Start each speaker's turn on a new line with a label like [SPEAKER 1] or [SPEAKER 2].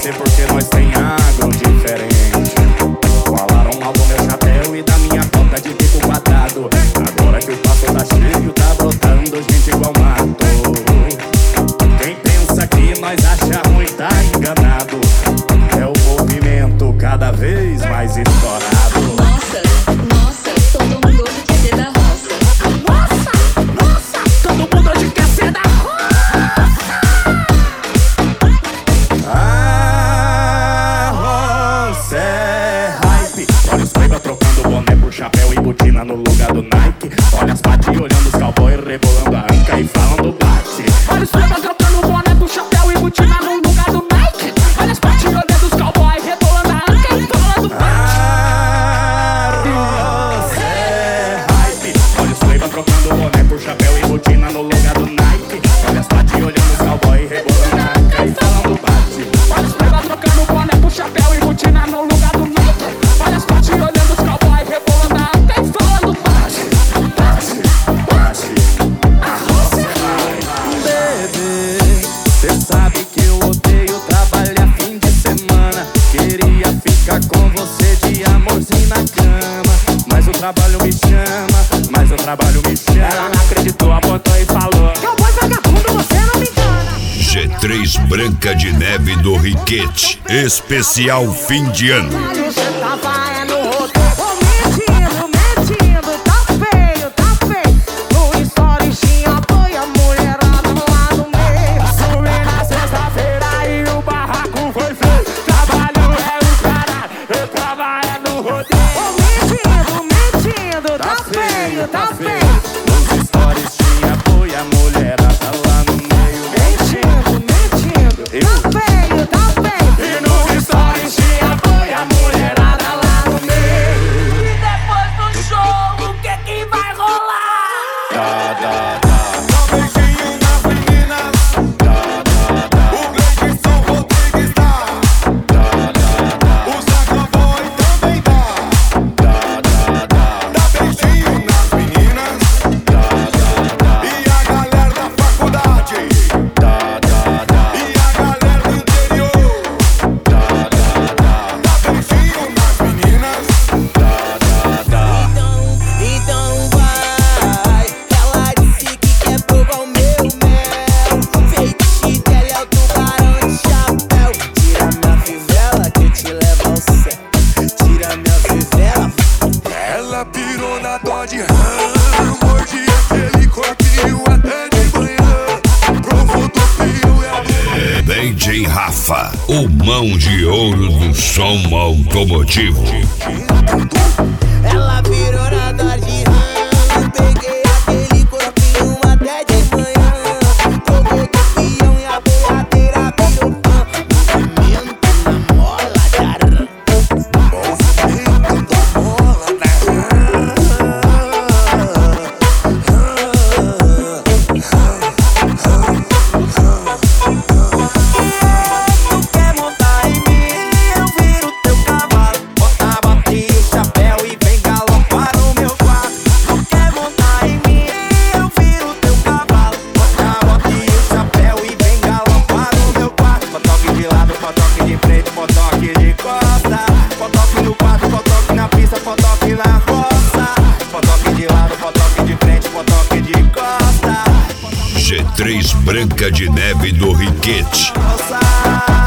[SPEAKER 1] você porque nós tem agro diferente. Falaram mal do meu chapéu e da minha conta de bico quadrado. Agora que o passo tá cheio, tá brotando gente igual mato. Quem pensa que nós acha ruim tá enganado. É o movimento cada vez mais estourado.
[SPEAKER 2] Nossa, nossa, todo mundo hoje quer ser da roça.
[SPEAKER 3] Nossa, nossa, todo mundo hoje quer ser da roça.
[SPEAKER 1] A roça é hype. Olha os playboy trocando boné por chapéu e botina no lugar do Nike. Olha as paty olhando os cowboy rebolando a anca e falando bate.
[SPEAKER 3] Olha os playboy trocando boné do chapéu e botina no lugar do Nike. Olha as paty olhando os cowboy rebolando a anca e falando bate.
[SPEAKER 1] A roça é hype. Olha os playboy trocando boné por chapéu e botina no lugar do Nike. Olha as paty olhando os cowboy rebolando a anca e falando bate.
[SPEAKER 3] Olha os playboy trocando boné pro chapéu e botina no lugar do Nike. Olha as paty olhando os cowboy rebolando a anca e falando bate.
[SPEAKER 1] Bate, bate, a roça é hype. Bebê, cê sabe que eu odeio trabalhar fim de semana. Queria ficar com você de amorzinho na cama, mas o trabalho me chama, mas o trabalho me chama. Ela não acreditou, apontou e falou:
[SPEAKER 3] Cowboy vagabundo, você não me engana.
[SPEAKER 4] G3 Branca de Neve do Riquete, especial fim de ano.
[SPEAKER 3] Você tava é no roteiro. Mentindo, mentindo, tá feio, tá feio. No story tinha apoio, a mulherada lá no meio. Subi na sexta-feira e o barraco foi feio. Trabalho é o caralho, eu trabalho no rodeio. Mentindo, mentindo, tá feio, tá feio.
[SPEAKER 1] Nos stories tinha apoio, a mulherada lá no meio.
[SPEAKER 3] Mentindo, mentindo, tá feio, tá feio.
[SPEAKER 1] E nos stories tinha apoio, a mulherada lá no meio.
[SPEAKER 3] E depois do show, o que que vai rolar?
[SPEAKER 1] Dá, dá, dá.
[SPEAKER 5] Dá beijinho nas meninas. O Gleidson Rodrigues dá. O Zaca Boy também dá. Dá beijinho nas meninas. E a galera da faculdade. E a galera do interior. Dá beijinho nas meninas.
[SPEAKER 6] Então vai. Ela disse que quer provar o meu mel. Fetiche dela é o tubarão de chapéu. Tira minha fivela que eu te levo ao céu. Tira minha fivela.
[SPEAKER 5] Ela pirou na Dodge Ram, mordi aquele corpinho até de manhã. Provou do pio e a
[SPEAKER 4] DJ Rafa, o mão de ouro do som automotivo.
[SPEAKER 6] Ela virou na Dodge Ram. Peguei aquele corpinho até de manhã. Provou do peão e a boiadeira virou fã. Movimento na mola, caramba. Tu quer montar em mim, eu viro teu cavalo. Bota a bota e o chapéu e vem galopar no meu quarto. Tu quer montar em mim, eu viro teu cavalo. Bota a bota e o chapéu e vem galopar no meu quarto. Fotoque de lado, fotoque de frente, fotoque de costa. Fotoque no quarto, fotoque na pista, fotoque na roça. Fotoque de lado, fotoque de frente, fotoque de costa.
[SPEAKER 4] G3 Branca de Neve do Riquete.
[SPEAKER 6] Roça.